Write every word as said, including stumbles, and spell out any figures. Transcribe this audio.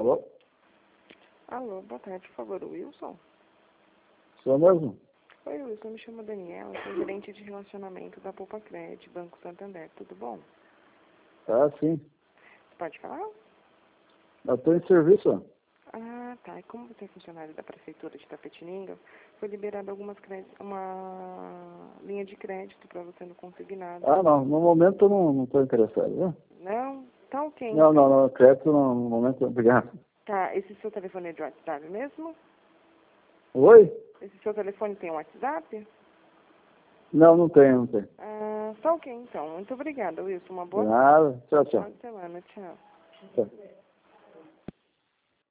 Alô? Alô, boa tarde, por favor, Wilson? Sou mesmo? Oi, Wilson, me chamo Daniela, sou gerente de relacionamento da Poupa Cred, Banco Santander, tudo bom? Ah, sim. Você pode falar? Eu estou em serviço. Ah, tá. E como você é funcionário da Prefeitura de Tapetininga, foi liberada algumas créditos, uma linha de crédito para você no consignado. Ah, não. No momento eu não estou interessado, né? Não? Tá ok. Não, então. não, não. Crédito no, no momento, obrigado. Tá, esse seu telefone é de WhatsApp mesmo? Oi? Esse seu telefone tem um WhatsApp? Não, não tem, não tem. Ah, tá ok então. Muito obrigada, Wilson. Uma De boa nada. Tchau, final tchau. de semana. Tchau. Tchau.